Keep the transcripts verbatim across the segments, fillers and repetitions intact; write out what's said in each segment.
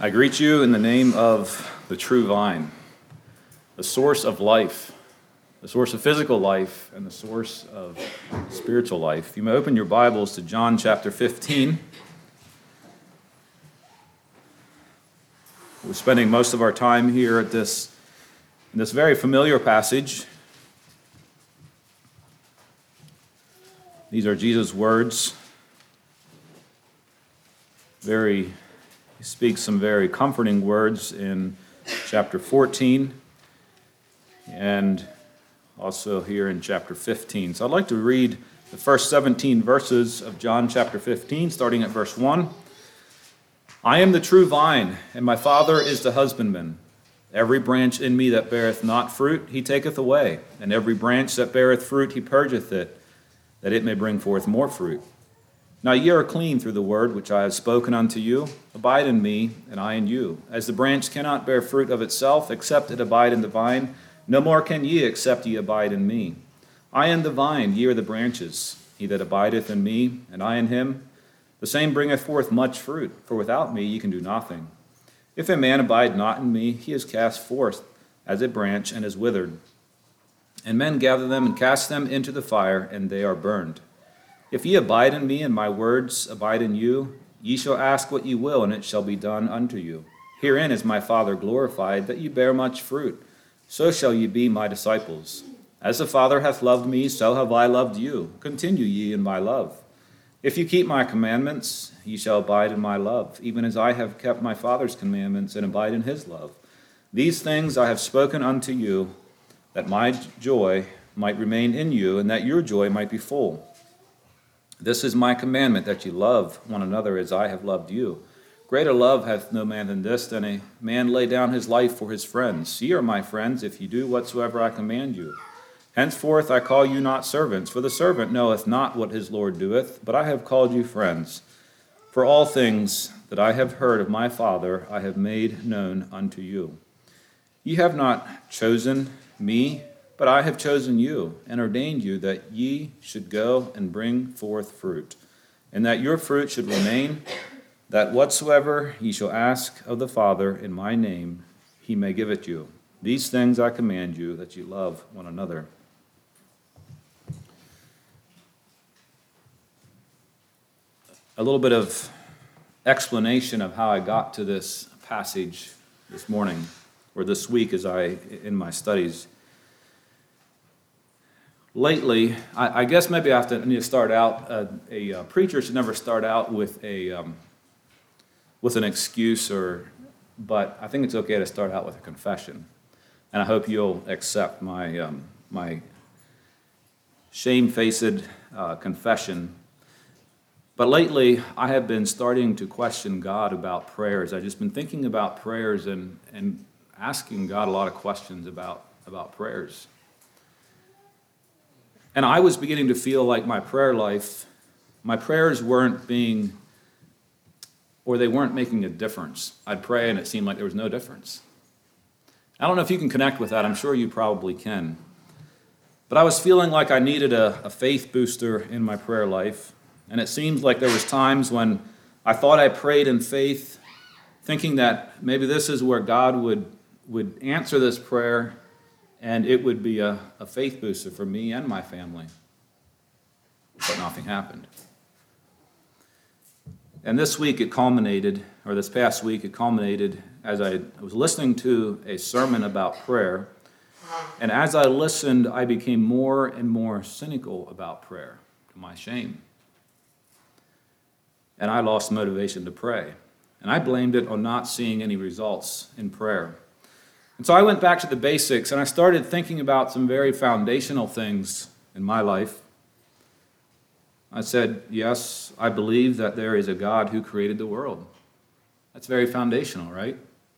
I greet you in the name of the true vine, the source of life, the source of physical life, and the source of spiritual life. You may open your Bibles to John chapter fifteen. We're spending most of our time here at this, in this very familiar passage. These are Jesus' words. Very He speaks some very comforting words in chapter fourteen and also here in chapter fifteen. So I'd like to read the first seventeen verses of John chapter fifteen, starting at verse one. I am the true vine, and my Father is the husbandman. Every branch in me that beareth not fruit, he taketh away, and every branch that beareth fruit, he purgeth it, that it may bring forth more fruit. Now ye are clean through the word which I have spoken unto you. Abide in me, and I in you. As the branch cannot bear fruit of itself, except it abide in the vine, no more can ye, except ye abide in me. I am the vine, ye are the branches. He that abideth in me, and I in him, the same bringeth forth much fruit, for without me ye can do nothing. If a man abide not in me, he is cast forth as a branch, and is withered. And men gather them, and cast them into the fire, and they are burned. If ye abide in me, and my words abide in you, ye shall ask what ye will, and it shall be done unto you. Herein is my Father glorified, that ye bear much fruit. So shall ye be my disciples. As the Father hath loved me, so have I loved you. Continue ye in my love. If ye keep my commandments, ye shall abide in my love, even as I have kept my Father's commandments, and abide in his love. These things I have spoken unto you, that my joy might remain in you, and that your joy might be full. This is my commandment, that ye love one another as I have loved you. Greater love hath no man than this, than a man lay down his life for his friends. Ye are my friends, if ye do whatsoever I command you. Henceforth I call you not servants, for the servant knoweth not what his Lord doeth, but I have called you friends. For all things that I have heard of my Father I have made known unto you. Ye have not chosen me, but I have chosen you, and ordained you that ye should go and bring forth fruit, and that your fruit should remain, that whatsoever ye shall ask of the Father in my name, he may give it you. These things I command you, that ye love one another. A little bit of explanation of how I got to this passage this morning, or this week as I, in my studies. Lately, I, I guess maybe I have to I need to start out. Uh, a, a preacher should never start out with a um, with an excuse, or, but I think it's okay to start out with a confession, and I hope you'll accept my um, my shamefaced uh, confession. But lately, I have been starting to question God about prayers. I've just been thinking about prayers and and asking God a lot of questions about about prayers. And I was beginning to feel like my prayer life, my prayers weren't being, or they weren't making a difference. I'd pray and it seemed like there was no difference. I don't know if you can connect with that. I'm sure you probably can. But I was feeling like I needed a, a faith booster in my prayer life. And it seemed like there was times when I thought I prayed in faith, thinking that maybe this is where God would, would answer this prayer, and it would be a, a faith booster for me and my family. But nothing happened. And this week it culminated, or this past week it culminated as I was listening to a sermon about prayer. And as I listened, I became more and more cynical about prayer, to my shame. And I lost motivation to pray. And I blamed it on not seeing any results in prayer. And so I went back to the basics, and I started thinking about some very foundational things in my life. I said, yes, I believe that there is a God who created the world. That's very foundational, right?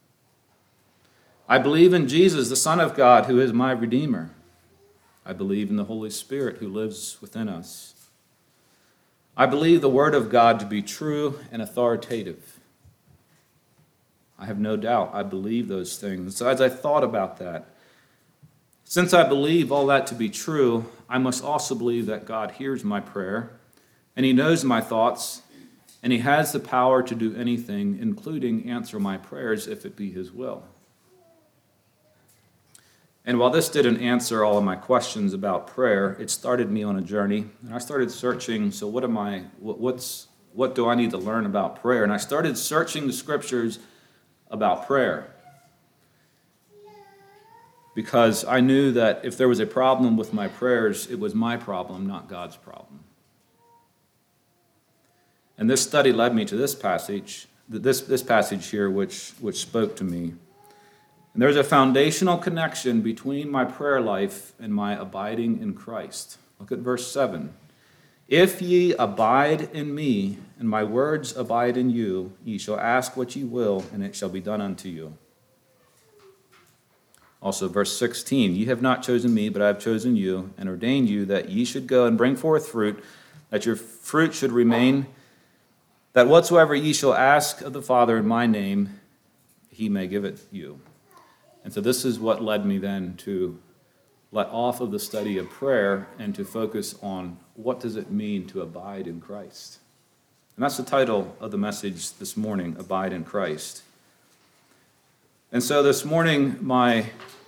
I believe in Jesus, the Son of God, who is my Redeemer. I believe in the Holy Spirit who lives within us. I believe the Word of God to be true and authoritative. I have no doubt I believe those things. So as I thought about that, since I believe all that to be true, I must also believe that God hears my prayer, and he knows my thoughts, and he has the power to do anything, including answer my prayers if it be his will. And while this didn't answer all of my questions about prayer, it started me on a journey, and I started searching, so what am I, what, what's, what do I need to learn about prayer? And I started searching the scriptures about prayer, because I knew that if there was a problem with my prayers, it was my problem, not God's problem. And this study led me to this passage, this, this passage here, which, which spoke to me. And there's a foundational connection between my prayer life and my abiding in Christ. Look at verse seven. If ye abide in me, and my words abide in you, ye shall ask what ye will, and it shall be done unto you. Also, verse sixteen, ye have not chosen me, but I have chosen you, and ordained you that ye should go and bring forth fruit, that your fruit should remain, that whatsoever ye shall ask of the Father in my name, he may give it you. And so this is what led me then to let off of the study of prayer and to focus on what does it mean to abide in Christ. And that's the title of the message this morning, Abide in Christ. And so this morning, my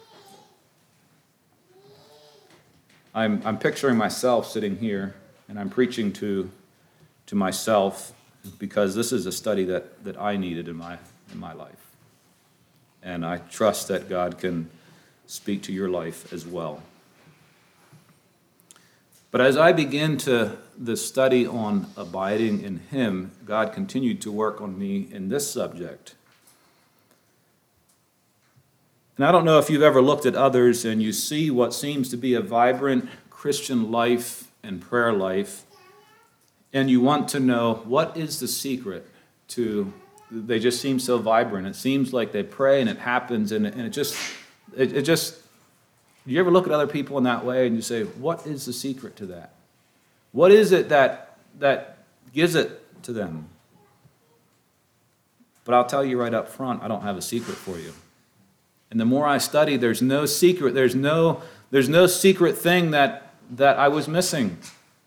I'm, I'm picturing myself sitting here, and I'm preaching to, to myself, because this is a study that, that I needed in my, in my life. And I trust that God can speak to your life as well. But as I begin to the study on abiding in him, God continued to work on me in this subject. And I don't know if you've ever looked at others and you see what seems to be a vibrant Christian life and prayer life, and you want to know what is the secret to, they just seem so vibrant. It seems like they pray and it happens, and it, and it just, it, it just, do you ever look at other people in that way and you say, what is the secret to that? What is it that that gives it to them? But I'll tell you right up front, I don't have a secret for you. And the more I study, there's no secret, there's no, there's no secret thing that, that I was missing.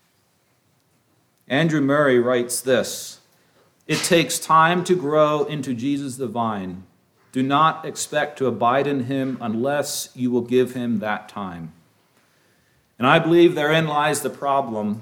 Andrew Murray writes this: it takes time to grow into Jesus the vine. Do not expect to abide in him unless you will give him that time. And I believe therein lies the problem,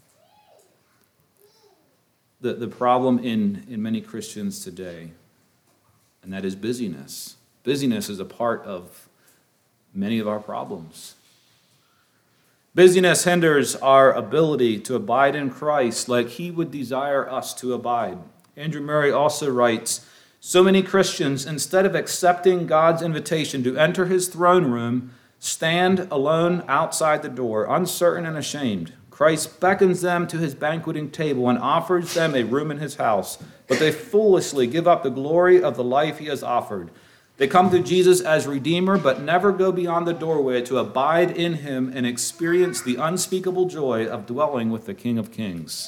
the, the problem in, in many Christians today, and that is busyness. Busyness is a part of many of our problems. Busyness hinders our ability to abide in Christ like he would desire us to abide. Andrew Murray also writes, so many Christians, instead of accepting God's invitation to enter his throne room, stand alone outside the door, uncertain and ashamed. Christ beckons them to his banqueting table and offers them a room in his house, but they foolishly give up the glory of the life he has offered. They come to Jesus as Redeemer, but never go beyond the doorway to abide in him and experience the unspeakable joy of dwelling with the King of Kings.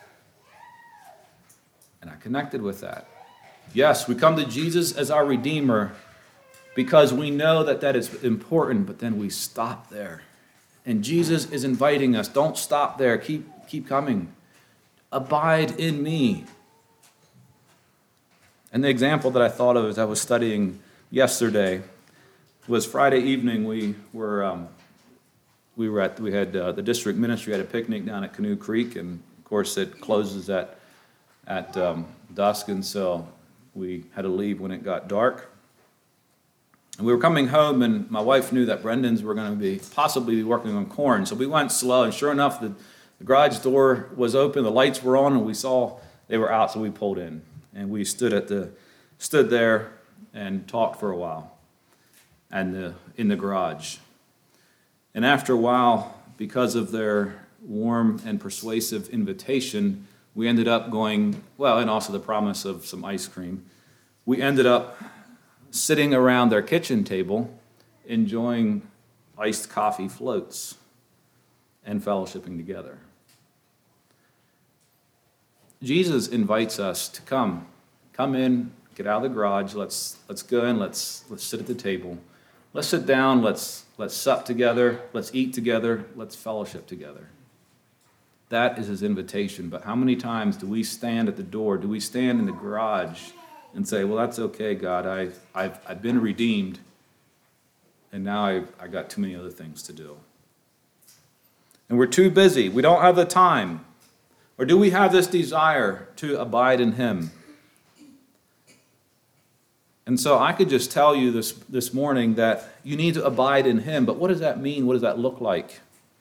And I connected with that. Yes, we come to Jesus as our Redeemer because we know that that is important, but then we stop there. And Jesus is inviting us, don't stop there, keep, keep coming. Abide in me. And the example that I thought of as I was studying yesterday was Friday evening. We were um, we were at we had uh, the district ministry had a picnic down at Canoe Creek, and of course it closes at at um, dusk, and so we had to leave when it got dark. And we were coming home, and my wife knew that Brendan's were going to be possibly be working on corn, so we went slow. And sure enough, the, the garage door was open, the lights were on, and we saw they were out, so we pulled in, and we stood at the stood there and talked for a while and uh, in the garage. And after a while, because of their warm and persuasive invitation, we ended up going, well, and also the promise of some ice cream, we ended up sitting around their kitchen table, enjoying iced coffee floats and fellowshipping together. Jesus invites us to come, come in, get out of the garage. Let's let's go in. Let's let's sit at the table. Let's sit down. Let's let's sup together. Let's eat together. Let's fellowship together. That is his invitation. But how many times do we stand at the door? Do we stand in the garage and say, well, that's okay, God. I've, I've, I've been redeemed, and now I've, I got too many other things to do. And we're too busy. We don't have the time. Or do we have this desire to abide in him? And so I could just tell you this, this morning that you need to abide in him. But what does that mean? What does that look like?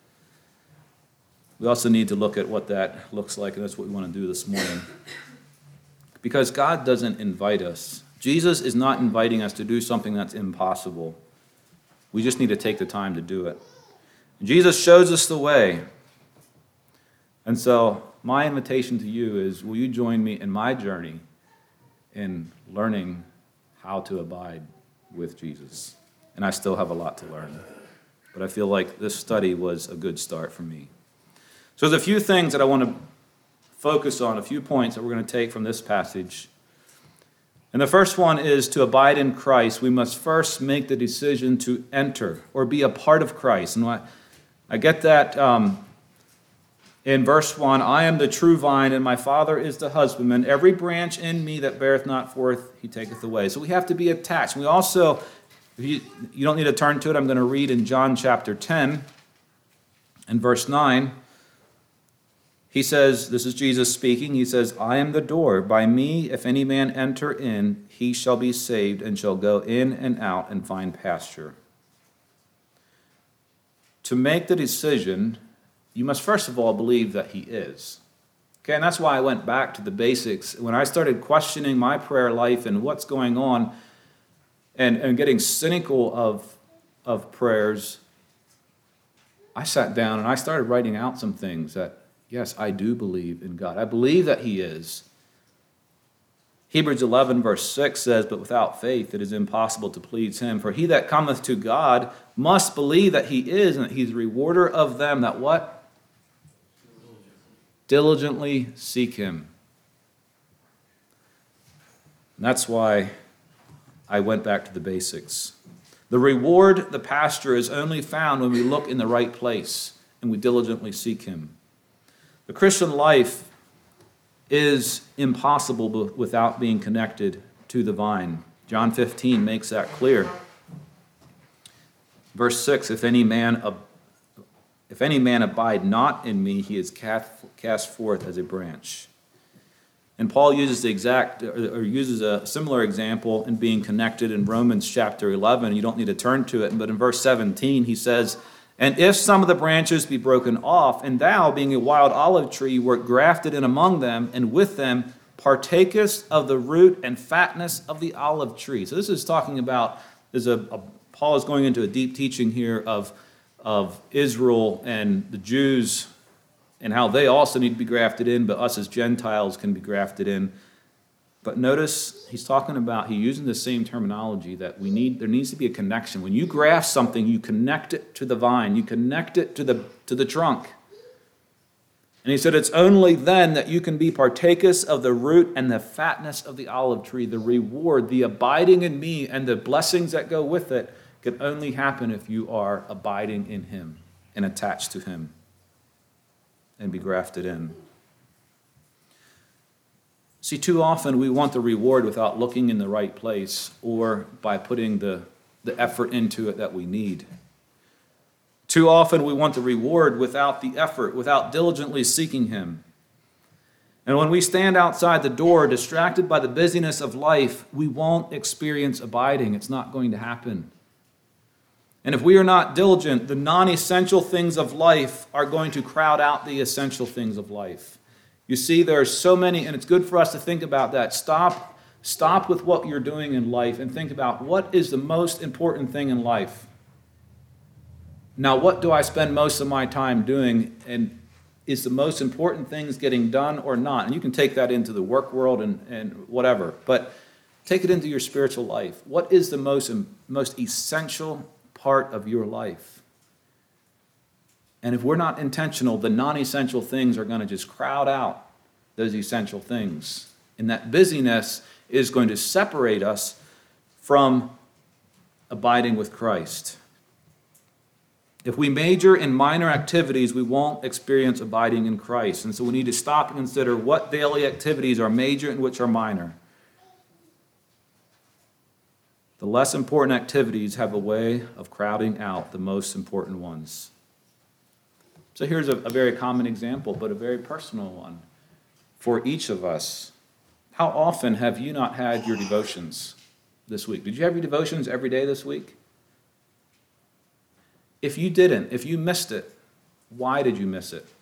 We also need to look at what that looks like, and that's what we want to do this morning. Because God doesn't invite us. Jesus is not inviting us to do something that's impossible. We just need to take the time to do it. Jesus shows us the way. And so my invitation to you is, will you join me in my journey in learning how to abide with Jesus? And I still have a lot to learn. But I feel like this study was a good start for me. So there's a few things that I want to focus on, a few points that we're going to take from this passage. And the first one is, to abide in Christ, we must first make the decision to enter or be a part of Christ. And I, I get that um, in verse one, I am the true vine, and my Father is the husbandman. Every branch in me that beareth not forth, he taketh away. So we have to be attached. We also, if you, you don't need to turn to it, I'm going to read in John chapter ten and verse nine. He says, this is Jesus speaking, he says, I am the door. By me, if any man enter in, he shall be saved and shall go in and out and find pasture. To make the decision, you must first of all believe that he is. Okay, and that's why I went back to the basics. When I started questioning my prayer life and what's going on and, and getting cynical of, of prayers, I sat down and I started writing out some things that, yes, I do believe in God. I believe that he is. Hebrews eleven verse six says, but without faith it is impossible to please him. For he that cometh to God must believe that he is, and that he's a rewarder of them that what? Diligently seek him. And that's why I went back to the basics. The reward, the pasture, is only found when we look in the right place and we diligently seek him. The Christian life is impossible without being connected to the vine. John fifteen makes that clear. Verse six, if any man ab- if any man abide not in me, he is cast, cast forth as a branch. And Paul uses the exact or, or uses a similar example in being connected in Romans chapter eleven. You don't need to turn to it, but in verse seventeen he says, and if some of the branches be broken off, and thou, being a wild olive tree, wert grafted in among them, and with them partakest of the root and fatness of the olive tree. So this is talking about, there's a, a Paul is going into a deep teaching here of, of Israel and the Jews and how they also need to be grafted in, but us as Gentiles can be grafted in. But notice he's talking about, he's using the same terminology that we need, there needs to be a connection. When you graft something, you connect it to the vine, you connect it to the, to the trunk. And he said, it's only then that you can be partakers of the root and the fatness of the olive tree. The reward, the abiding in me, and the blessings that go with it can only happen if you are abiding in him and attached to him and be grafted in. See, too often we want the reward without looking in the right place or by putting the, the effort into it that we need. Too often we want the reward without the effort, without diligently seeking him. And when we stand outside the door, distracted by the busyness of life, we won't experience abiding. It's not going to happen. And if we are not diligent, the non-essential things of life are going to crowd out the essential things of life. You see, there are so many, and it's good for us to think about that. Stop, stop with what you're doing in life and think about what is the most important thing in life. Now, what do I spend most of my time doing, and is the most important things getting done or not? And you can take that into the work world and, and whatever, but take it into your spiritual life. What is the most, most essential part of your life? And if we're not intentional, the non-essential things are going to just crowd out those essential things. And that busyness is going to separate us from abiding with Christ. If we major in minor activities, we won't experience abiding in Christ. And so we need to stop and consider what daily activities are major and which are minor. The less important activities have a way of crowding out the most important ones. So here's a, a very common example, but a very personal one for each of us. How often have you not had your devotions this week? Did you have your devotions every day this week? If you didn't, if you missed it, why did you miss it?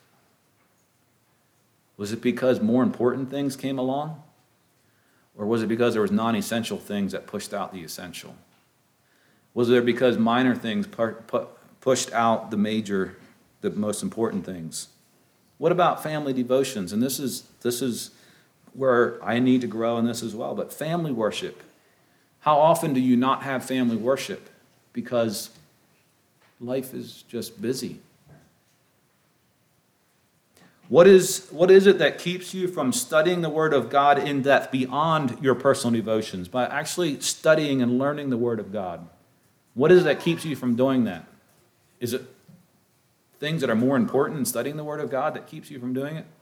Was it because more important things came along? Or was it because there was non-essential things that pushed out the essential? Was it because minor things pu- pu- pushed out the major, the most important things? What about family devotions? And this is this is where I need to grow in this as well. But family worship. How often do you not have family worship? Because life is just busy. What is, what is it that keeps you from studying the Word of God in depth beyond your personal devotions, by actually studying and learning the Word of God? What is it that keeps you from doing that? Is it things that are more important than studying the Word of God that keeps you from doing it?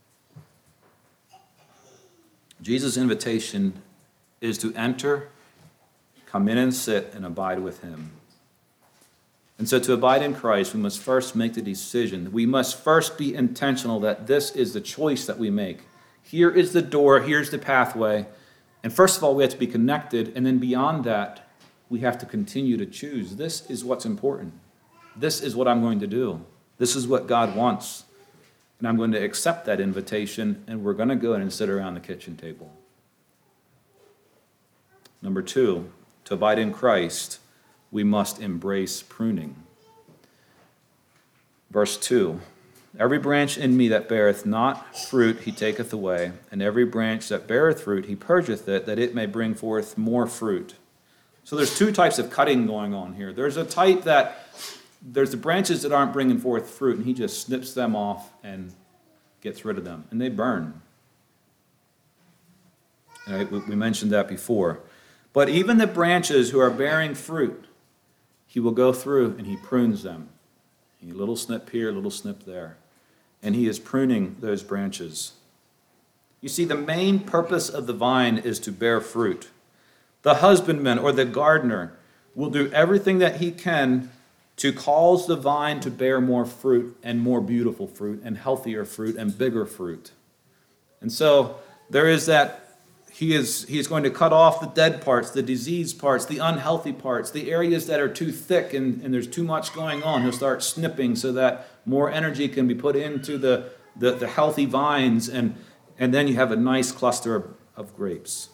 Jesus' invitation is to enter, come in and sit, and abide with Him. And so to abide in Christ, we must first make the decision. We must first be intentional that this is the choice that we make. Here is the door, here's the pathway. And first of all, we have to be connected. And then beyond that, we have to continue to choose. This is what's important. This is what I'm going to do. This is what God wants. And I'm going to accept that invitation, and we're going to go in and sit around the kitchen table. Number two, to abide in Christ, we must embrace pruning. Verse two, every branch in me that beareth not fruit he taketh away, and every branch that beareth fruit he purgeth it, that it may bring forth more fruit. So there's two types of cutting going on here. There's a type that, there's the branches that aren't bringing forth fruit, and he just snips them off and gets rid of them, and they burn. Right? We mentioned that before. But even the branches who are bearing fruit, he will go through and he prunes them. A little snip here, a little snip there. And he is pruning those branches. You see, the main purpose of the vine is to bear fruit. The husbandman or the gardener will do everything that he can to cause the vine to bear more fruit and more beautiful fruit and healthier fruit and bigger fruit. And so there is that. He is, he is going to cut off the dead parts, the diseased parts, the unhealthy parts, the areas that are too thick and, and there's too much going on. He'll start snipping so that more energy can be put into the, the, the healthy vines, and, and then you have a nice cluster of, of grapes.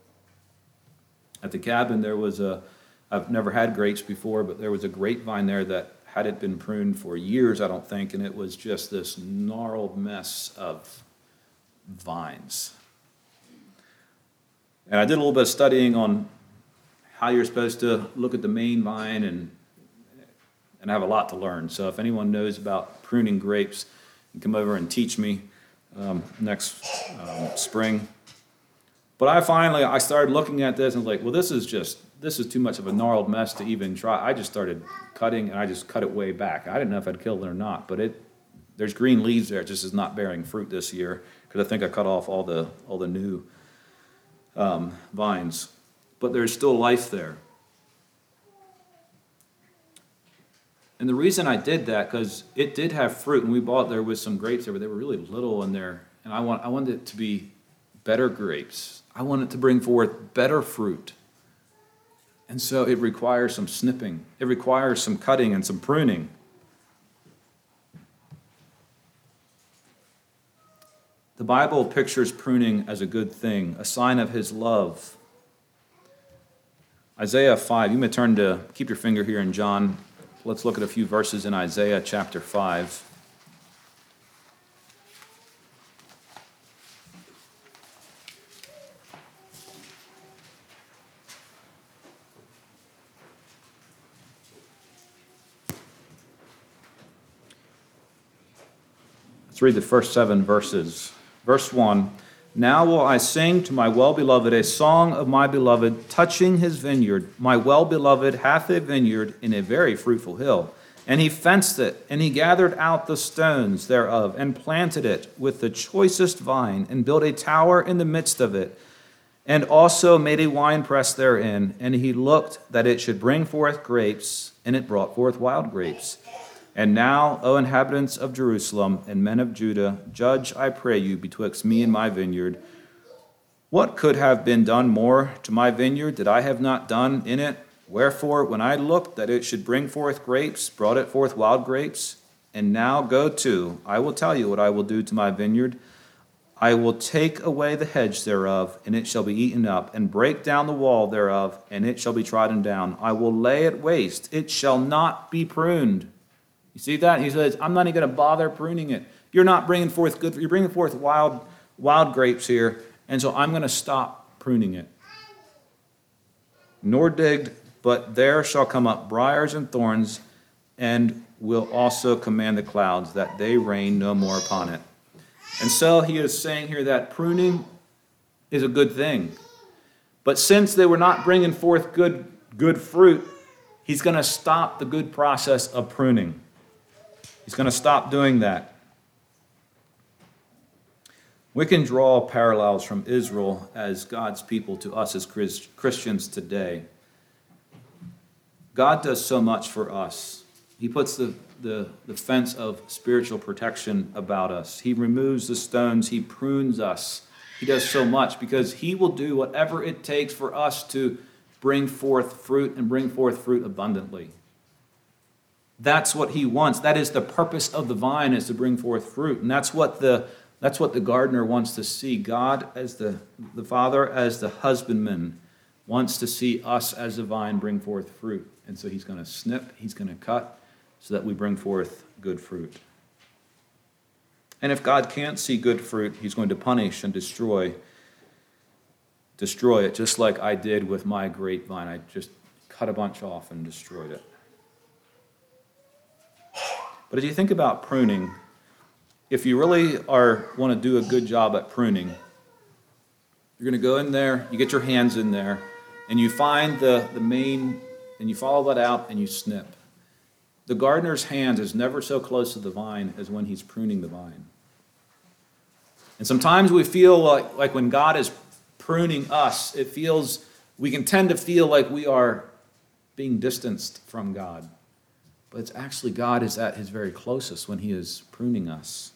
At the cabin, there was a, I've never had grapes before, but there was a grapevine there that hadn't been pruned for years, I don't think, and it was just this gnarled mess of vines. And I did a little bit of studying on how you're supposed to look at the main vine, and and I have a lot to learn. So if anyone knows about pruning grapes, you can come over and teach me um, next um, spring. But I finally, I started looking at this and was like, well, this is just, this is too much of a gnarled mess to even try. I just started cutting, and I just cut it way back. I didn't know if I'd killed it or not, but it there's green leaves there. It just is not bearing fruit this year because I think I cut off all the all the new Um, vines, but there's still life there. And the reason I did that, because it did have fruit, and we bought, there was some grapes there, but they were really little in there, and I want I wanted it to be better grapes. I want it to bring forth better fruit. And so it requires some snipping. It requires some cutting and some pruning. The Bible pictures pruning as a good thing, a sign of His love. Isaiah five, you may turn to, keep your finger here in John. Let's look at a few verses in Isaiah chapter five. Let's read the first seven verses. Verse one, now will I sing to my well-beloved a song of my beloved touching his vineyard. My well-beloved hath a vineyard in a very fruitful hill. And he fenced it, and he gathered out the stones thereof, and planted it with the choicest vine, and built a tower in the midst of it, and also made a winepress therein. And he looked that it should bring forth grapes, and it brought forth wild grapes. And now, O inhabitants of Jerusalem and men of Judah, judge, I pray you, betwixt me and my vineyard. What could have been done more to my vineyard that I have not done in it? Wherefore, when I looked that it should bring forth grapes, brought it forth wild grapes. And now go to, I will tell you what I will do to my vineyard. I will take away the hedge thereof, and it shall be eaten up, and break down the wall thereof, and it shall be trodden down. I will lay it waste, it shall not be pruned. You see that? He says, I'm not even going to bother pruning it. You're not bringing forth good, you're bringing forth wild, wild grapes here, and so I'm going to stop pruning it. Nor digged, but there shall come up briars and thorns, and will also command the clouds, that they rain no more upon it. And so he is saying here that pruning is a good thing. But since they were not bringing forth good, good fruit, he's going to stop the good process of pruning. He's going to stop doing that. We can draw parallels from Israel as God's people to us as Christians today. God does so much for us. He puts the, the, the fence of spiritual protection about us. He removes the stones. He prunes us. He does so much because he will do whatever it takes for us to bring forth fruit and bring forth fruit abundantly. That's what he wants. That is the purpose of the vine, is to bring forth fruit. And that's what the that's what the gardener wants to see. God as the, the Father, as the husbandman, wants to see us as a vine bring forth fruit. And so he's going to snip, he's going to cut, so that we bring forth good fruit. And if God can't see good fruit, he's going to punish and destroy, destroy it, just like I did with my grapevine. I just cut a bunch off and destroyed it. But as you think about pruning, if you really are want to do a good job at pruning, you're going to go in there, you get your hands in there, and you find the, the main, and you follow that out, and you snip. The gardener's hand is never so close to the vine as when he's pruning the vine. And sometimes we feel like, like when God is pruning us, it feels, we can tend to feel like we are being distanced from God. But it's actually God is at his very closest when he is pruning us.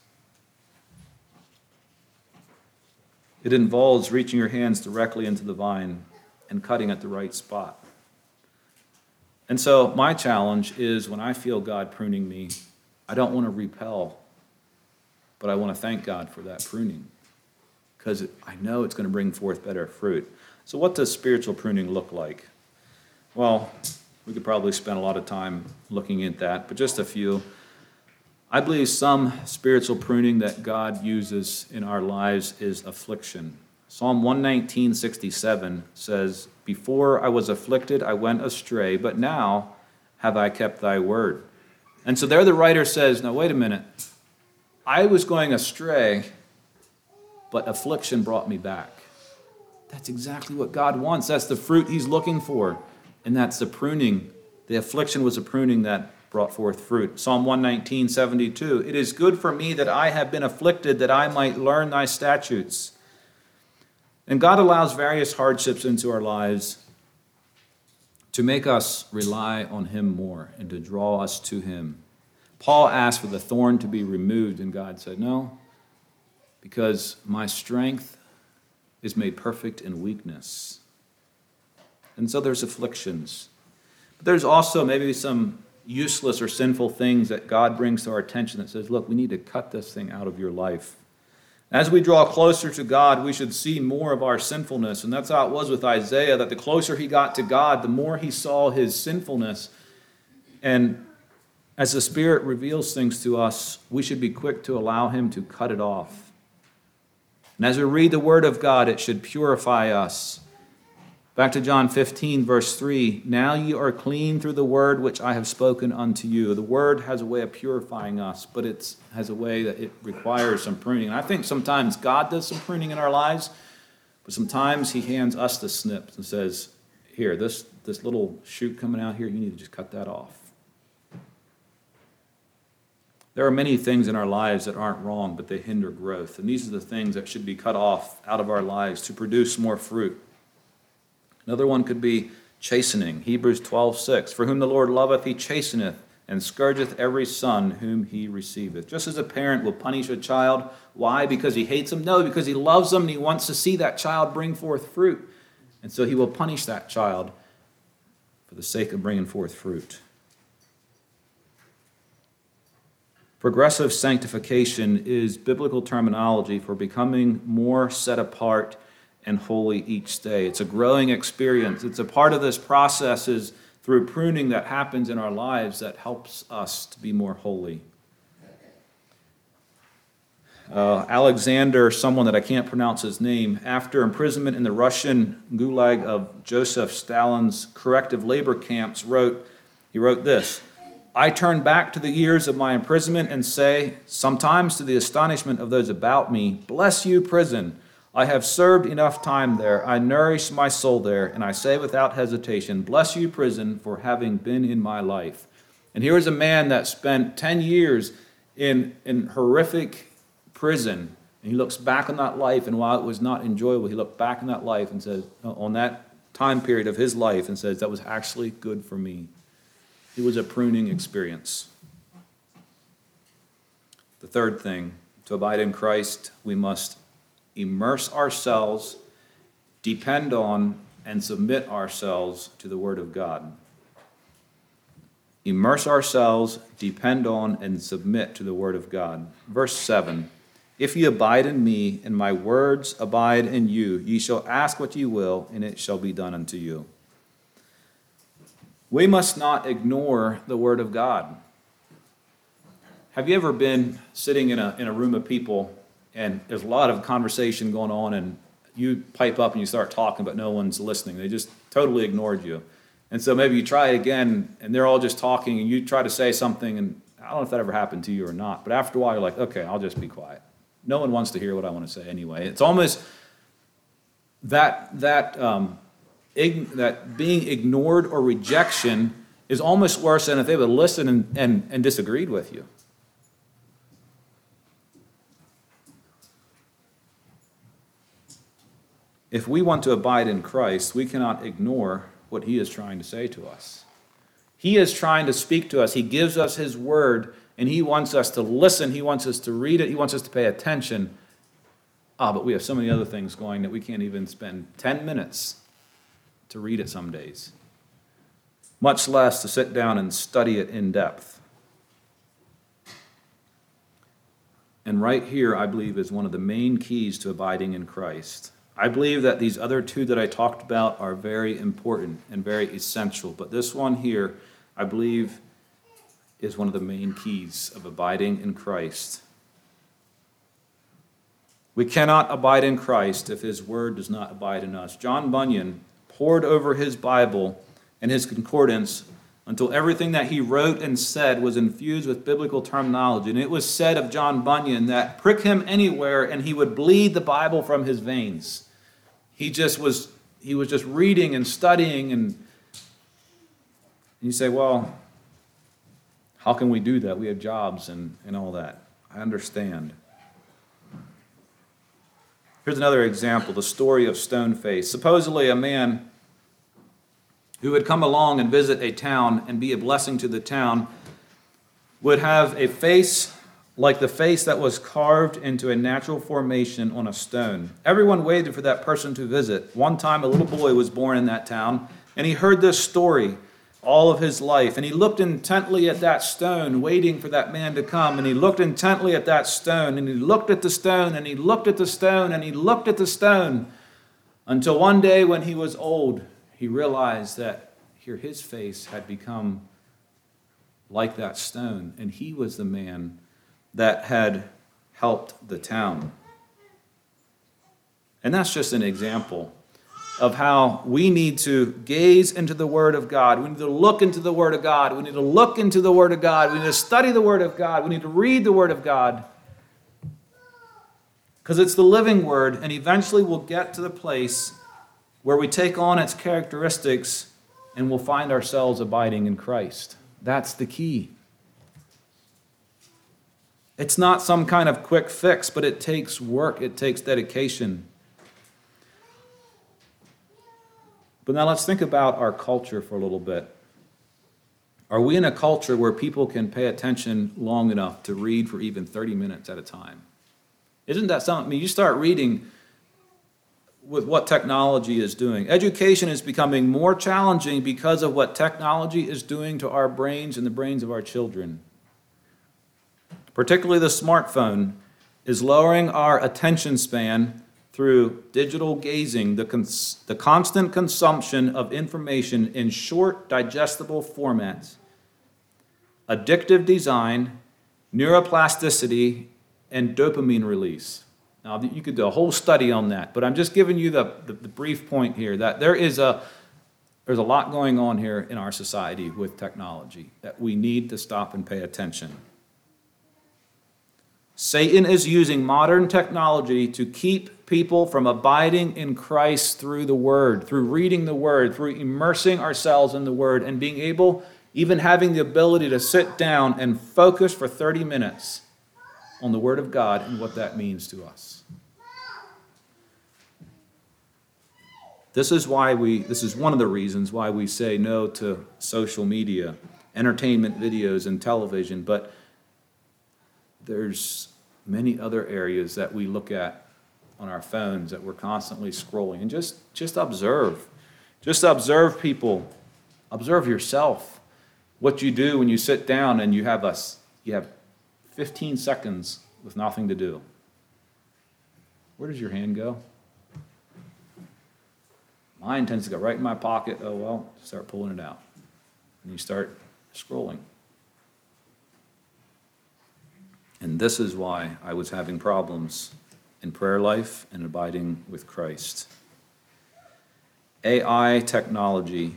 It involves reaching your hands directly into the vine and cutting at the right spot. And so my challenge is when I feel God pruning me, I don't want to repel, but I want to thank God for that pruning because I know it's going to bring forth better fruit. So what does spiritual pruning look like? Well, we could probably spend a lot of time looking at that, but just a few. I believe some spiritual pruning that God uses in our lives is affliction. Psalm one nineteen, sixty-seven says, "Before I was afflicted, I went astray, but now have I kept thy word." And so there the writer says, now wait a minute. I was going astray, but affliction brought me back. That's exactly what God wants. That's the fruit he's looking for. And that's the pruning. The affliction was a pruning that brought forth fruit. Psalm one nineteen, seventy-two, "It is good for me that I have been afflicted, that I might learn thy statutes." And God allows various hardships into our lives to make us rely on him more and to draw us to him. Paul asked for the thorn to be removed, and God said, no, because my strength is made perfect in weakness. And so there's afflictions. But there's also maybe some useless or sinful things that God brings to our attention that says, look, we need to cut this thing out of your life. As we draw closer to God, we should see more of our sinfulness. And that's how it was with Isaiah, that the closer he got to God, the more he saw his sinfulness. And as the Spirit reveals things to us, we should be quick to allow him to cut it off. And as we read the Word of God, it should purify us. Back to John fifteen, verse three, "Now ye are clean through the word which I have spoken unto you." The word has a way of purifying us, but it has a way that it requires some pruning. And I think sometimes God does some pruning in our lives, but sometimes he hands us the snips and says, here, this, this little shoot coming out here, you need to just cut that off. There are many things in our lives that aren't wrong, but they hinder growth. And these are the things that should be cut off out of our lives to produce more fruit. Another one could be chastening. Hebrews twelve six. For whom the Lord loveth, he chasteneth, and scourgeth every son whom he receiveth. Just as a parent will punish a child. Why? Because he hates them? No, because he loves them and he wants to see that child bring forth fruit. And so he will punish that child for the sake of bringing forth fruit. Progressive sanctification is biblical terminology for becoming more set apart and holy each day. It's a growing experience. It's a part of this process is through pruning that happens in our lives that helps us to be more holy. Uh, Alexander, someone that I can't pronounce his name, after imprisonment in the Russian gulag of Joseph Stalin's corrective labor camps, wrote, he wrote this, I turn back to the years of my imprisonment and say, sometimes to the astonishment of those about me, bless you, prison. I have served enough time there. I nourish my soul there, and I say without hesitation, bless you, prison, for having been in my life. And here is a man that spent ten years in, in horrific prison, and he looks back on that life, and while it was not enjoyable, he looked back on that life and says, on that time period of his life, and says, that was actually good for me. It was a pruning experience. The third thing, to abide in Christ, we must immerse ourselves, depend on, and submit ourselves to the Word of God. Immerse ourselves, depend on, and submit to the Word of God. Verse seven, if ye abide in me, and my words abide in you, ye shall ask what ye will, and it shall be done unto you. We must not ignore the Word of God. Have you ever been sitting in a, in a room of people and there's a lot of conversation going on and you pipe up and you start talking but no one's listening? They just totally ignored you. And so maybe you try it again and they're all just talking and you try to say something, and I don't know if that ever happened to you or not, but after a while you're like, okay, I'll just be quiet. No one wants to hear what I want to say anyway. It's almost that that um, that being ignored or rejection is almost worse than if they would listen and, and, and disagreed with you. If we want to abide in Christ, we cannot ignore what he is trying to say to us. He is trying to speak to us. He gives us his word, and he wants us to listen. He wants us to read it. He wants us to pay attention. Ah, but we have so many other things going that we can't even spend ten minutes to read it some days, much less to sit down and study it in depth. And right here, I believe, is one of the main keys to abiding in Christ. I believe that these other two that I talked about are very important and very essential, but this one here, I believe, is one of the main keys of abiding in Christ. We cannot abide in Christ if his word does not abide in us. John Bunyan pored over his Bible and his concordance until everything that he wrote and said was infused with biblical terminology. And it was said of John Bunyan that prick him anywhere and he would bleed the Bible from his veins. He just was, he was just reading and studying, and you say, well, how can we do that? We have jobs and, and all that. I understand. Here's another example, the story of Stoneface. Supposedly a man who would come along and visit a town and be a blessing to the town would have a face like the face that was carved into a natural formation on a stone. Everyone waited for that person to visit. One time a little boy was born in that town, and he heard this story all of his life, and he looked intently at that stone, waiting for that man to come, and he looked intently at that stone, and he looked at the stone, and he looked at the stone, and he looked at the stone, until one day when he was old, he realized that here his face had become like that stone, and he was the man that had helped the town. And that's just an example of how we need to gaze into the Word of God. We need to look into the Word of God. We need to look into the Word of God. We need to study the Word of God. We need to read the Word of God. Because it's the living Word, and eventually we'll get to the place where we take on its characteristics and we'll find ourselves abiding in Christ. That's the key. It's not some kind of quick fix, but it takes work. It takes dedication. But now let's think about our culture for a little bit. Are we in a culture where people can pay attention long enough to read for even thirty minutes at a time? Isn't that something? I mean, you start reading with what technology is doing. Education is becoming more challenging because of what technology is doing to our brains and the brains of our children. Particularly the smartphone is lowering our attention span through digital gazing, the, cons- the constant consumption of information in short, digestible formats, addictive design, neuroplasticity, and dopamine release. Now, you could do a whole study on that, but I'm just giving you the, the, the brief point here that there is a, there's a lot going on here in our society with technology that we need to stop and pay attention. Satan is using modern technology to keep people from abiding in Christ through the Word, through reading the Word, through immersing ourselves in the Word, and being able, even having the ability to sit down and focus for thirty minutes on the Word of God and what that means to us. This is why we, this is one of the reasons why we say no to social media, entertainment videos, and television, but there's many other areas that we look at on our phones that we're constantly scrolling. And just, just observe. Just observe people. Observe yourself. What you do when you sit down and you have us, you have fifteen seconds with nothing to do. Where does your hand go? Mine tends to go right in my pocket. Oh, well, start pulling it out. And you start scrolling. And this is why I was having problems in prayer life and abiding with Christ. A I technology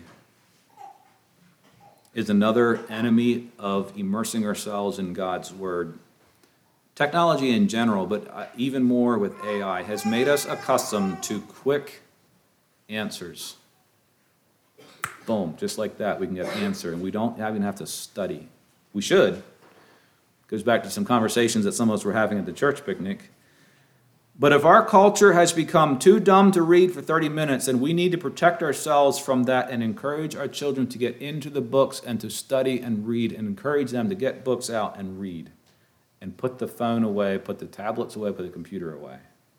is another enemy of immersing ourselves in God's Word. Technology in general, but even more with A I, has made us accustomed to quick answers. Boom, just like that, we can get an answer, and we don't even have to study. We should. Goes back to some conversations that some of us were having at the church picnic. But if our culture has become too dumb to read for thirty minutes, then we need to protect ourselves from that and encourage our children to get into the books and to study and read, and encourage them to get books out and read and put the phone away, put the tablets away, put the computer away.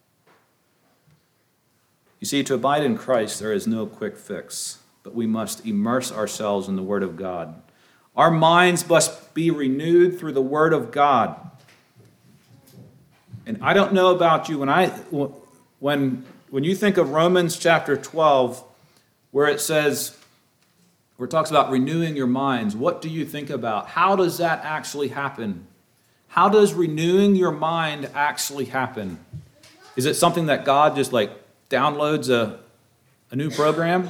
You see, to abide in Christ, there is no quick fix, but we must immerse ourselves in the Word of God. Our minds must be renewed through the Word of God. And I don't know about you, when I when when you think of Romans chapter twelve, where it says, where it talks about renewing your minds, what do you think about? How does that actually happen? How does renewing your mind actually happen? Is it something that God just like downloads a, a new program?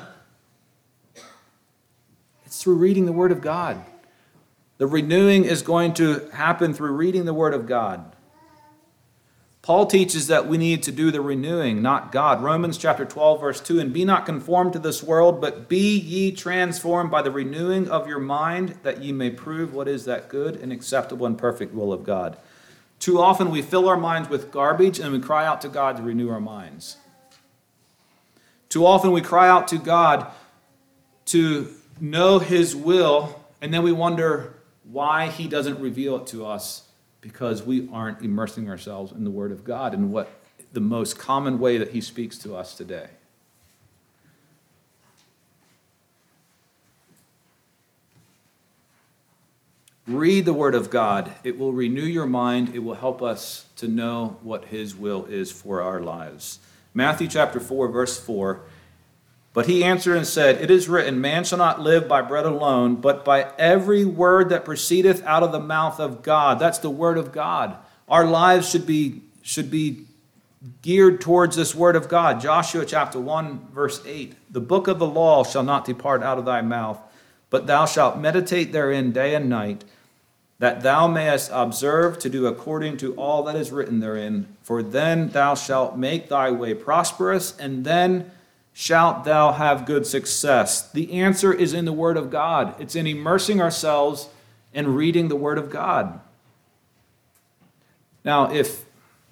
It's through reading the Word of God. The renewing is going to happen through reading the Word of God. Paul teaches that we need to do the renewing, not God. Romans chapter twelve, verse two, and be not conformed to this world, but be ye transformed by the renewing of your mind, that ye may prove what is that good and acceptable and perfect will of God. Too often we fill our minds with garbage and we cry out to God to renew our minds. Too often we cry out to God to know His will, and then we wonder why He doesn't reveal it to us, because we aren't immersing ourselves in the Word of God in what the most common way that He speaks to us today. Read the Word of God. It will renew your mind. It will help us to know what His will is for our lives. Matthew chapter four, verse four. But he answered and said, it is written, man shall not live by bread alone, but by every word that proceedeth out of the mouth of God. That's the Word of God. Our lives should be, should be geared towards this Word of God. Joshua chapter one, verse eight. The book of the law shall not depart out of thy mouth, but thou shalt meditate therein day and night, that thou mayest observe to do according to all that is written therein. For then thou shalt make thy way prosperous, and then shalt thou have good success. The answer is in the Word of God. It's in immersing ourselves and reading the Word of God. Now, if,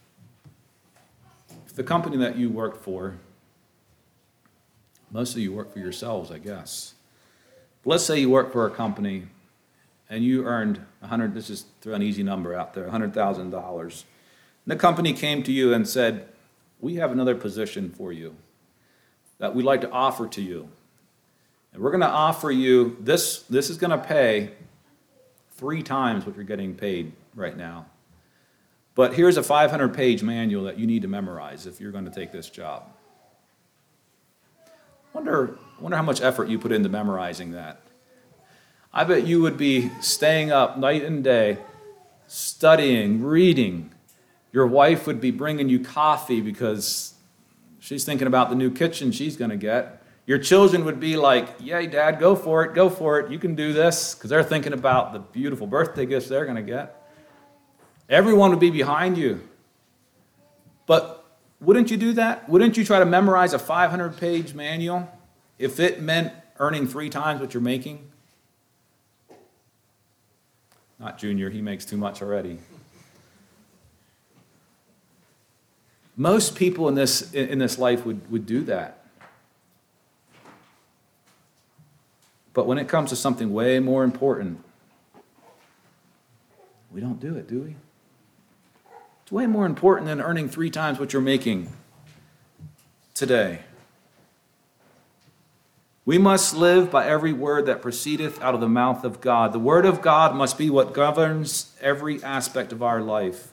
if the company that you work for, most of you work for yourselves, I guess. But let's say you work for a company and you earned one hundred, let's just throw an easy number out there, one hundred thousand dollars. And the company came to you and said, we have another position for you that we'd like to offer to you. And we're going to offer you, this, this is going to pay three times what you're getting paid right now. But here's a five hundred page manual that you need to memorize if you're going to take this job. Wonder, wonder how much effort you put into memorizing that. I bet you would be staying up night and day, studying, reading. Your wife would be bringing you coffee because she's thinking about the new kitchen she's going to get. Your children would be like, yay, Dad, go for it, go for it. You can do this, because they're thinking about the beautiful birthday gifts they're going to get. Everyone would be behind you. But wouldn't you do that? Wouldn't you try to memorize a five hundred page manual if it meant earning three times what you're making? Not Junior, he makes too much already. Most people in this in this life would, would do that. But when it comes to something way more important, we don't do it, do we? It's way more important than earning three times what you're making today. We must live by every word that proceedeth out of the mouth of God. The word of God must be what governs every aspect of our life.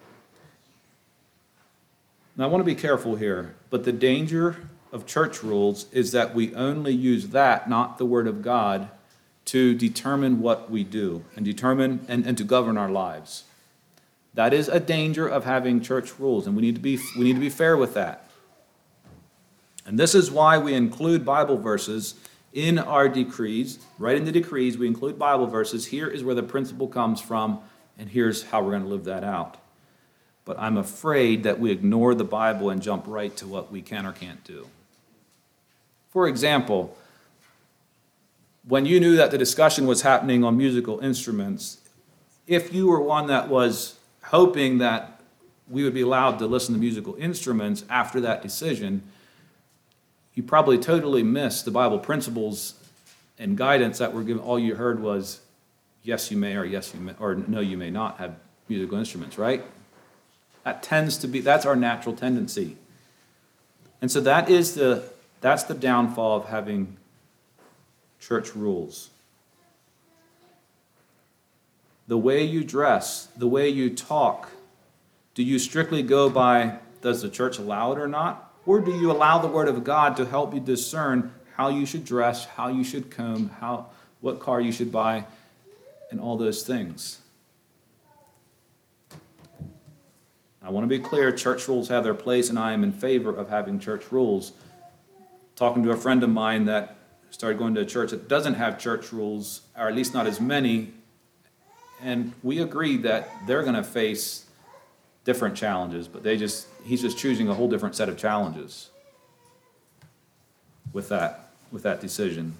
Now, I want to be careful here, but the danger of church rules is that we only use that, not the word of God, to determine what we do and determine and, and to govern our lives. That is a danger of having church rules, and we need to be we need to be fair with that. And this is why we include Bible verses in our decrees. Right in the decrees, we include Bible verses. Here is where the principle comes from, and here's how we're going to live that out. But I'm afraid that we ignore the Bible and jump right to what we can or can't do. For example, when you knew that the discussion was happening on musical instruments, if you were one that was hoping that we would be allowed to listen to musical instruments after that decision, you probably totally missed the Bible principles and guidance that were given. All you heard was, yes, you may, or yes, you may, or no, you may not have musical instruments, right? That tends to be, that's our natural tendency. And so that is the, that's the downfall of having church rules. The way you dress, the way you talk, do you strictly go by, does the church allow it or not? Or do you allow the Word of God to help you discern how you should dress, how you should comb, how, what car you should buy, and all those things? I want to be clear, church rules have their place, and I am in favor of having church rules. Talking to a friend of mine that started going to a church that doesn't have church rules, or at least not as many, and we agreed that they're going to face different challenges, but they just he's just choosing a whole different set of challenges with that, with that decision.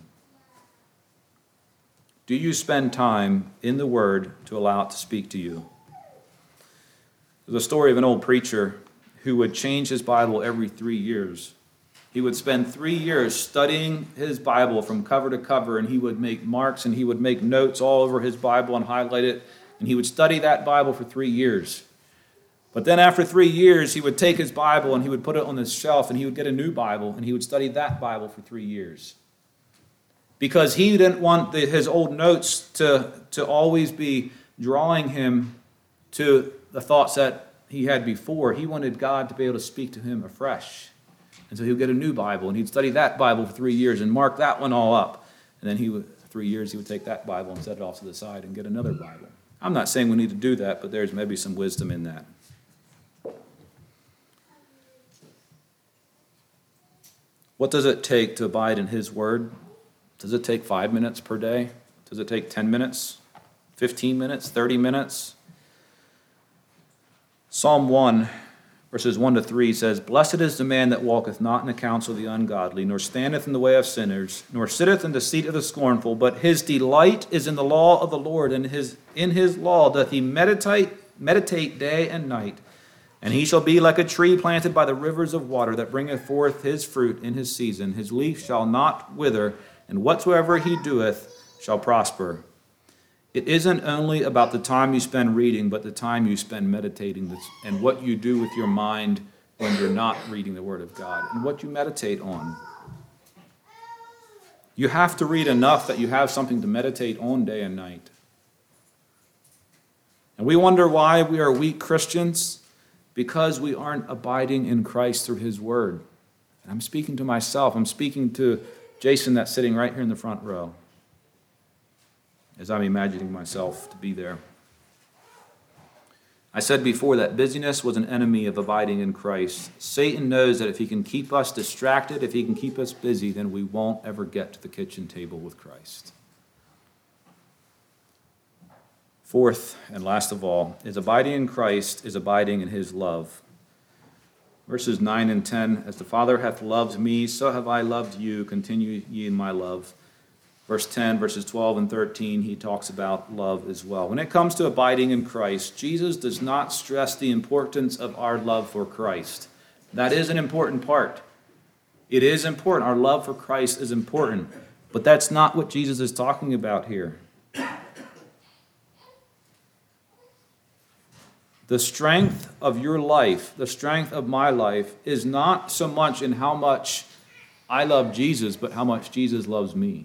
Do you spend time in the Word to allow it to speak to you? There's a story of an old preacher who would change his Bible every three years. He would spend three years studying his Bible from cover to cover, and he would make marks and he would make notes all over his Bible and highlight it, and he would study that Bible for three years. But then after three years, he would take his Bible and he would put it on this shelf, and he would get a new Bible, and he would study that Bible for three years. Because he didn't want the, his old notes to, to always be drawing him to the thoughts that he had before. He wanted God to be able to speak to him afresh. And so he would get a new Bible, and he'd study that Bible for three years and mark that one all up. And then he would, for three years, he would take that Bible and set it off to the side and get another Bible. I'm not saying we need to do that, but there's maybe some wisdom in that. What does it take to abide in His Word? Does it take five minutes per day? Does it take ten minutes, fifteen minutes, thirty minutes? Psalm one, verses one to three says, "Blessed is the man that walketh not in the counsel of the ungodly, nor standeth in the way of sinners, nor sitteth in the seat of the scornful, but his delight is in the law of the Lord, and his, in his law doth he meditate, meditate day and night. And he shall be like a tree planted by the rivers of water, that bringeth forth his fruit in his season. His leaf shall not wither, and whatsoever he doeth shall prosper. It isn't only about the time you spend reading, but the time you spend meditating, and what you do with your mind when you're not reading the Word of God, and what you meditate on. You have to read enough that you have something to meditate on day and night. And we wonder why we are weak Christians. Because we aren't abiding in Christ through his word. And I'm speaking to myself. I'm speaking to Jason that's sitting right here in the front row, as I'm imagining myself to be there. I said before that busyness was an enemy of abiding in Christ. Satan knows that if he can keep us distracted, if he can keep us busy, then we won't ever get to the kitchen table with Christ. Fourth, and last of all, is abiding in Christ is abiding in his love. Verses nine and ten, as the Father hath loved me, so have I loved you, continue ye in my love. Verse ten, verses twelve and thirteen, he talks about love as well. When it comes to abiding in Christ, Jesus does not stress the importance of our love for Christ. That is an important part. It is important. Our love for Christ is important. But that's not what Jesus is talking about here. The strength of your life, the strength of my life, is not so much in how much I love Jesus, but how much Jesus loves me.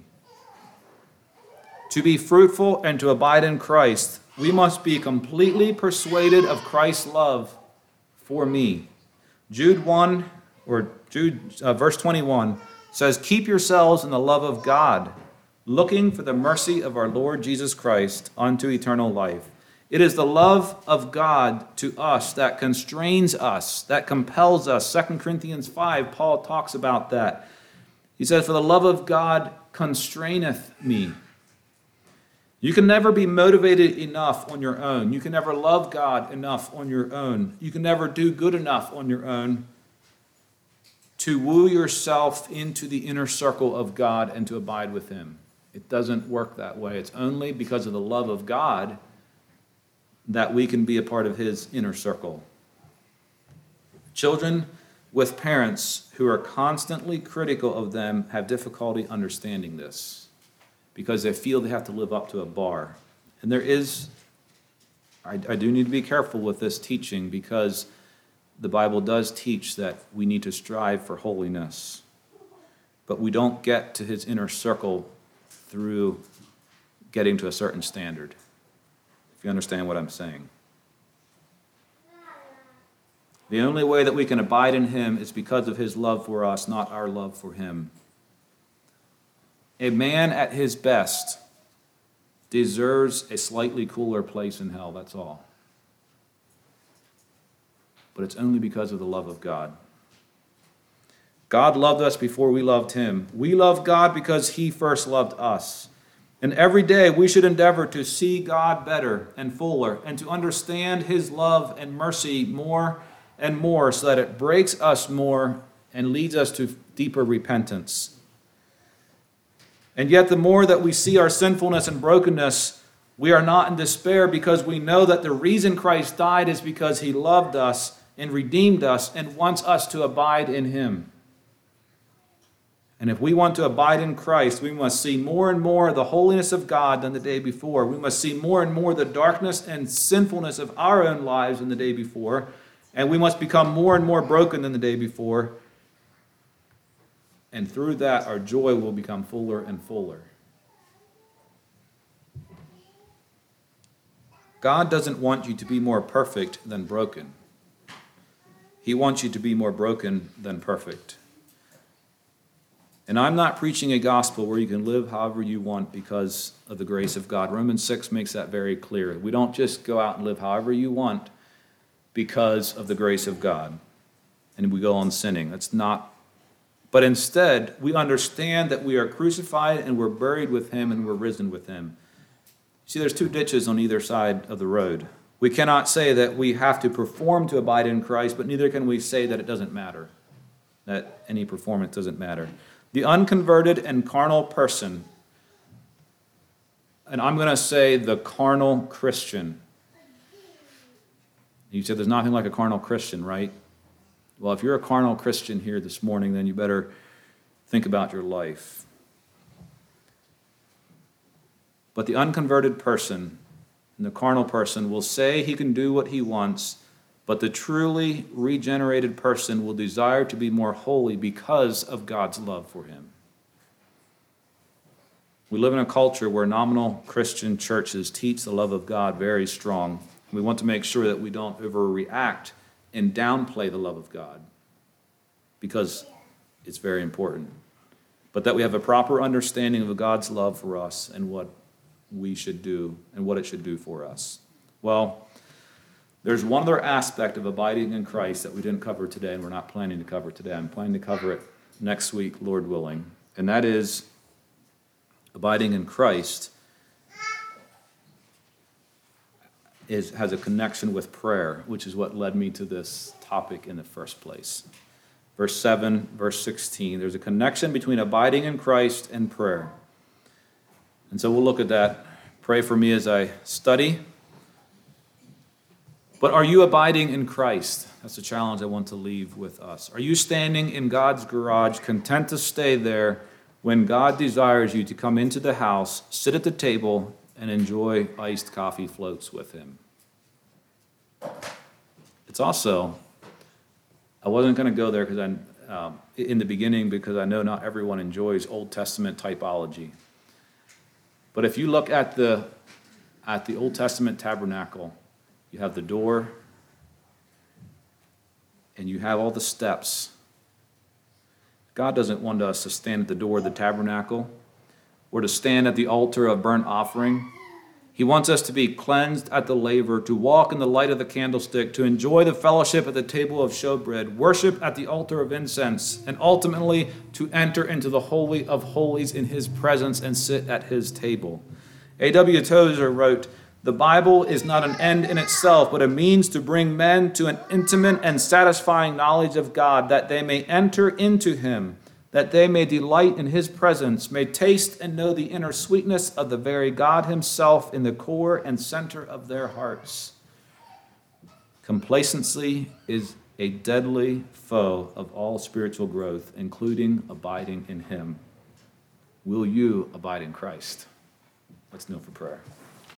To be fruitful and to abide in Christ, we must be completely persuaded of Christ's love for me. Jude one, or Jude, uh, verse twenty-one says, "Keep yourselves in the love of God, looking for the mercy of our Lord Jesus Christ unto eternal life." It is the love of God to us that constrains us, that compels us. Second Corinthians five, Paul talks about that. He says, "For the love of God constraineth me." You can never be motivated enough on your own. You can never love God enough on your own. You can never do good enough on your own to woo yourself into the inner circle of God and to abide with him. It doesn't work that way. It's only because of the love of God that we can be a part of his inner circle. Children with parents who are constantly critical of them have difficulty understanding this because they feel they have to live up to a bar. And there is, I, I do need to be careful with this teaching because the Bible does teach that we need to strive for holiness. But we don't get to his inner circle through getting to a certain standard. If you understand what I'm saying. The only way that we can abide in him is because of his love for us, not our love for him. A man at his best deserves a slightly cooler place in hell, that's all. But it's only because of the love of God. God loved us before we loved him. We love God because he first loved us. And every day we should endeavor to see God better and fuller and to understand his love and mercy more and more so that it breaks us more and leads us to deeper repentance. And yet the more that we see our sinfulness and brokenness, we are not in despair because we know that the reason Christ died is because he loved us and redeemed us and wants us to abide in him. And if we want to abide in Christ, we must see more and more the holiness of God than the day before. We must see more and more the darkness and sinfulness of our own lives than the day before. And we must become more and more broken than the day before. And through that, our joy will become fuller and fuller. God doesn't want you to be more perfect than broken. He wants you to be more broken than perfect. And I'm not preaching a gospel where you can live however you want because of the grace of God. Romans six makes that very clear. We don't just go out and live however you want because of the grace of God. And we go on sinning. That's not. But instead, we understand that we are crucified and we're buried with him and we're risen with him. See, there's two ditches on either side of the road. We cannot say that we have to perform to abide in Christ, but neither can we say that it doesn't matter, that any performance doesn't matter. The unconverted and carnal person, and I'm going to say the carnal Christian, You said there's nothing like a carnal Christian, right? Well, if you're a carnal Christian here this morning, then you better think about your life. But the unconverted person and the carnal person will say he can do what he wants, but the truly regenerated person will desire to be more holy because of God's love for him. We live in a culture where nominal Christian churches teach the love of God very strong. We want to make sure that we don't overreact and downplay the love of God because it's very important. But that we have a proper understanding of God's love for us and what we should do and what it should do for us. Well, there's one other aspect of abiding in Christ that we didn't cover today, and we're not planning to cover today. I'm planning to cover it next week, Lord willing, and that is abiding in Christ is has a connection with prayer, which is what led me to this topic in the first place. Verse seven, verse sixteen, there's a connection between abiding in Christ and prayer. And so we'll look at that. Pray for me as I study. But are you abiding in Christ? That's the challenge I want to leave with us. Are you standing in God's garage, content to stay there when God desires you to come into the house, sit at the table, and enjoy iced coffee floats with him? It's also, I wasn't going to go there because I, um, in the beginning because I know not everyone enjoys Old Testament typology. But if you look at the at the Old Testament tabernacle, you have the door and you have all the steps. God doesn't want us to stand at the door of the tabernacle or to stand at the altar of burnt offering. He wants us to be cleansed at the laver, to walk in the light of the candlestick, to enjoy the fellowship at the table of showbread, worship at the altar of incense, and ultimately to enter into the Holy of Holies in his presence and sit at his table. A W Tozer wrote, "The Bible is not an end in itself, but a means to bring men to an intimate and satisfying knowledge of God, that they may enter into him, that they may delight in his presence, may taste and know the inner sweetness of the very God himself in the core and center of their hearts." Complacency is a deadly foe of all spiritual growth, including abiding in him. Will you abide in Christ? Let's kneel for prayer.